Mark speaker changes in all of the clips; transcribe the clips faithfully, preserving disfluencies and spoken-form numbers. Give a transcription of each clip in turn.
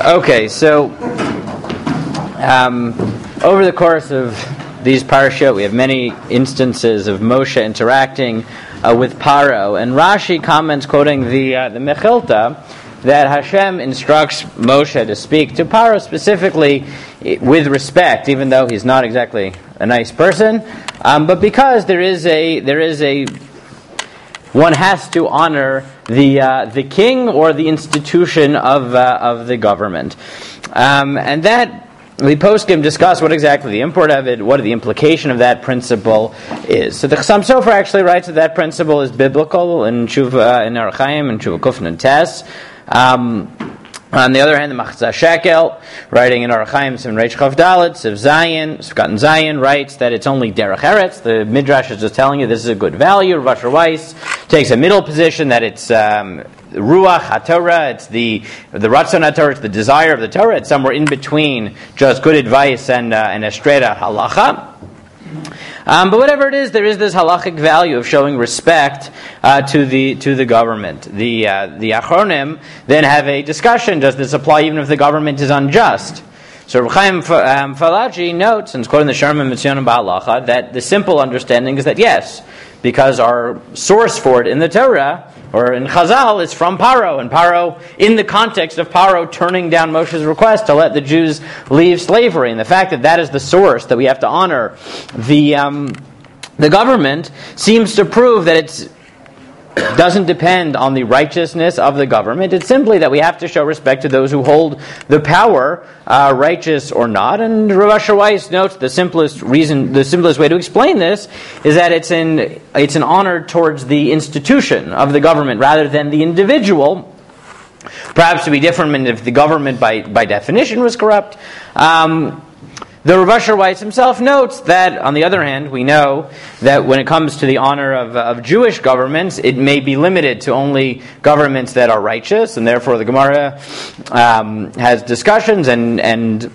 Speaker 1: Okay, so um, over the course of these parashot, we have many instances of Moshe interacting uh, with Paro, and Rashi comments, quoting the uh, the Mechilta, that Hashem instructs Moshe to speak to Paro specifically with respect, even though he's not exactly a nice person, um, but because there is a there is a one has to honor the uh, the king or the institution of uh, of the government, um, and that the poskim discuss what exactly the import of it, what the implication of that principle is. So the Chassam Sofer actually writes that that principle is biblical in Tshuva in Orach Chaim and Tshuva Kuf Nun Tes. Um, On the other hand, the Machzah Shekel, writing in Orach Chaim, Siman Reish Chav Dalet, Siv Zayin, Sivkat Zayin, writes that it's only Derech Eretz. The Midrash is just telling you this is a good value. Rav Asher Weiss takes a middle position that it's um, Ruach HaTorah, it's the the Ratzon HaTorah, it's the desire of the Torah. It's somewhere in between just good advice and uh, and a straight out halacha. Um, but whatever it is, there is this halachic value of showing respect uh, to the to the government. The uh, the Achronim then have a discussion: does this apply even if the government is unjust? So Reb Chaim um, Falaji notes, and it's quoting the Sharma Mitzion Ba'alacha, that the simple understanding is that yes, because our source for it in the Torah or in Chazal is from Paro, and Paro, in the context of Paro turning down Moshe's request to let the Jews leave slavery, and the fact that that is the source that we have to honor the um, the government seems to prove that it's doesn't depend on the righteousness of the government. It's simply that we have to show respect to those who hold the power, uh, righteous or not. And Rav Asher Weiss notes the simplest reason, the simplest way to explain this is that it's in it's an honor towards the institution of the government rather than the individual. Perhaps to be different if the government, by by definition, was corrupt. Um, The Rav Asher Weiss himself notes that, on the other hand, we know that when it comes to the honor of, of Jewish governments, it may be limited to only governments that are righteous, and therefore the Gemara um, has discussions and and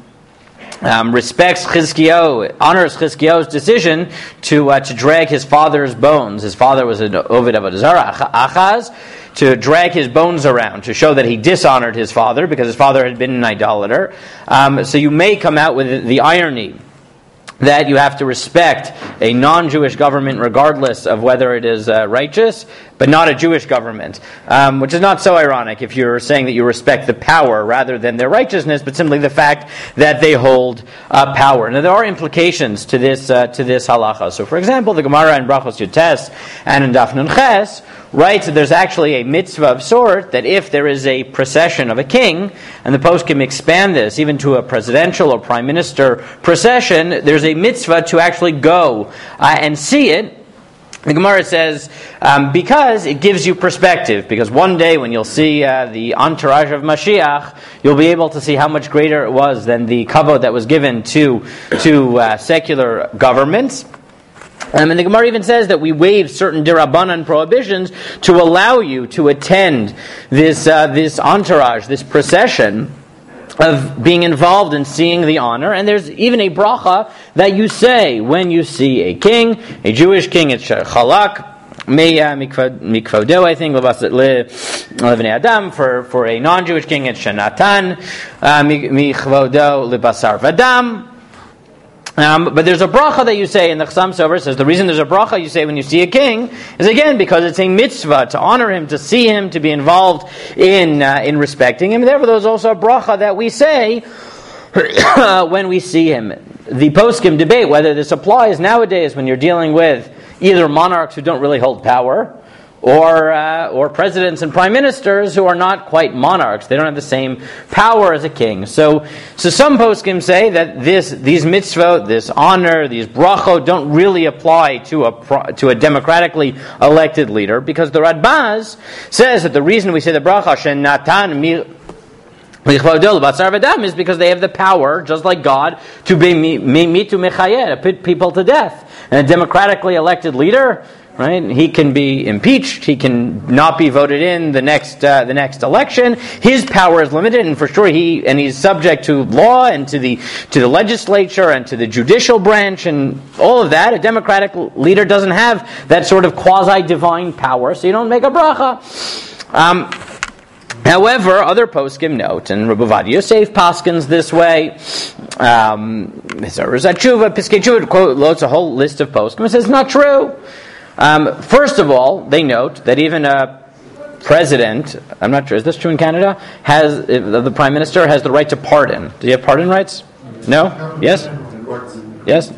Speaker 1: um, respects Chizkiyahu, honors Chizkiyahu's decision to uh, to drag his father's bones. His father was an Ovid Avodah Zarah, Achaz, to drag his bones around, to show that he dishonored his father, because his father had been an idolater. Um, so you may come out with the irony that you have to respect a non-Jewish government regardless of whether it is uh, righteous, but not a Jewish government, um, which is not so ironic if you're saying that you respect the power rather than their righteousness, but simply the fact that they hold uh, power. Now, there are implications to this uh, to this halacha. So, for example, the Gemara in Brachos Yutes and in Daf Nun Ches writes that there's actually a mitzvah of sort that if there is a procession of a king, and the post can expand this even to a presidential or prime minister procession, there's a mitzvah to actually go uh, and see it. The Gemara says, um, because it gives you perspective, because one day when you'll see uh, the entourage of Mashiach, you'll be able to see how much greater it was than the kavod that was given to, to uh, secular governments. Um, and the Gemara even says that we waive certain dirabanan prohibitions to allow you to attend this uh, this entourage, this procession of being involved in seeing the honor. And there's even a bracha that you say when you see a king, a Jewish king, it's chalak mikvodo, I think, levnei adam. For for a non-Jewish king, it's shanatan mikvodo lebasar vadam. Um, but there's a bracha that you say, and the Chassam Sofer says the reason there's a bracha you say when you see a king is again because it's a mitzvah to honor him, to see him, to be involved in uh, in respecting him. Therefore, there's also a bracha that we say when we see him. The poskim debate whether this applies nowadays when you're dealing with either monarchs who don't really hold power, or uh, or presidents and prime ministers who are not quite monarchs. They don't have the same power as a king. So so some poskim say that this these mitzvot, this honor, these brachot don't really apply to a to a democratically elected leader, because the Radbaz says that the reason we say the bracha shenatan mi is because they have the power, just like God, to be mitu mechayeh, to put people to death. And a democratically elected leader, right? He can be impeached. He can not be voted in the next uh, the next election. His power is limited, and for sure he and he's subject to law and to the to the legislature and to the judicial branch and all of that. A democratic leader doesn't have that sort of quasi divine power, so you don't make a bracha. Um, However, other poskim note, and Rabbi Ovadia Yosef paskins this way. Um, Piskei Tshuva quotes a whole list of poskim and says not true. Um, first of all, they note that even a president, I'm not sure, is this true in Canada? Has uh, the prime minister has the right to pardon? Do you have pardon rights? No? Yes? Yes?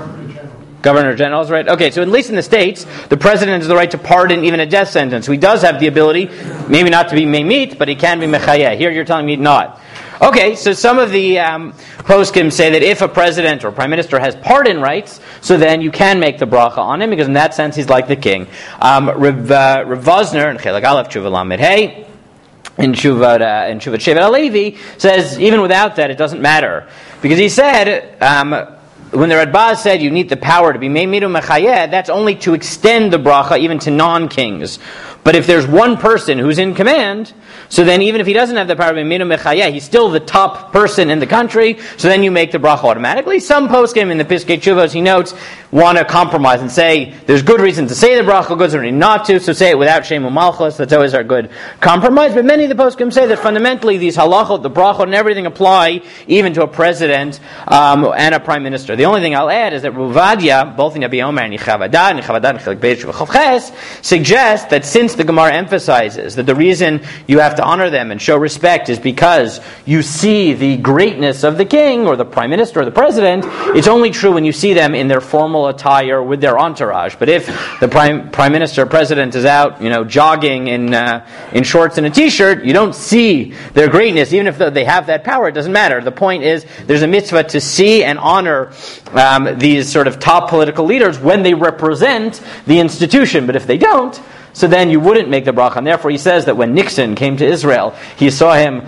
Speaker 1: Governor General is right. Okay, so at least in the States, the president has the right to pardon even a death sentence. So he does have the ability, maybe not to be memit, but he can be mechayeh. Here you're telling me not. Okay, so some of the um, poskim say that if a president or prime minister has pardon rights, so then you can make the bracha on him, because in that sense he's like the king. Um, Rav, uh, Rav Vosner, in Chelik Aleph Tshuva Lamed Hey, in Tshuvat uh, in Tshuvat Shevet HaLevi, says even without that it doesn't matter. Because he said, um, when the Radbaz said you need the power to be meimidu mechayeh, that's only to extend the bracha even to non-kings. But if there's one person who's in command, so then even if he doesn't have the power of meimidu mechayeh, he's still the top person in the country, so then you make the bracha automatically. Some poskim in the Piskei Tshuvos, he notes, want to compromise and say there's good reason to say the bracha, good reason not to, so say it without Shem U'Malchus. That's always our good compromise. But many of the poskim say that fundamentally these halachot, the bracha, and everything apply even to a president um, and a prime minister. The only thing I'll add is that Ruvadia, both in Yabi Omer and Yichavadad, and Yichavadad and Chelik Beis Shuvachavches, suggest that since the Gemara emphasizes that the reason you have to honor them and show respect is because you see the greatness of the king or the prime minister or the president, it's only true when you see them in their formal attire with their entourage. But if the prime prime minister or president is out, you know, jogging in uh, in shorts and a t-shirt, you don't see their greatness, even if they have that power. It doesn't matter. The point is, there's a mitzvah to see and honor um, these sort of top political leaders when they represent the institution. But if they don't, so then you wouldn't make the bracha. And therefore he says that when Nixon came to Israel, he saw him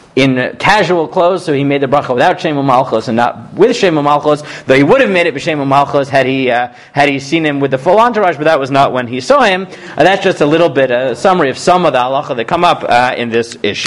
Speaker 1: in casual clothes, so he made the bracha without Shem U'Malchus and not with Shem U'Malchus, though he would have made it with Shem U'Malchus had he uh, had he seen him with the full entourage, but that was not when he saw him. Uh, that's just a little bit, a summary of some of the halacha that come up uh, in this issue.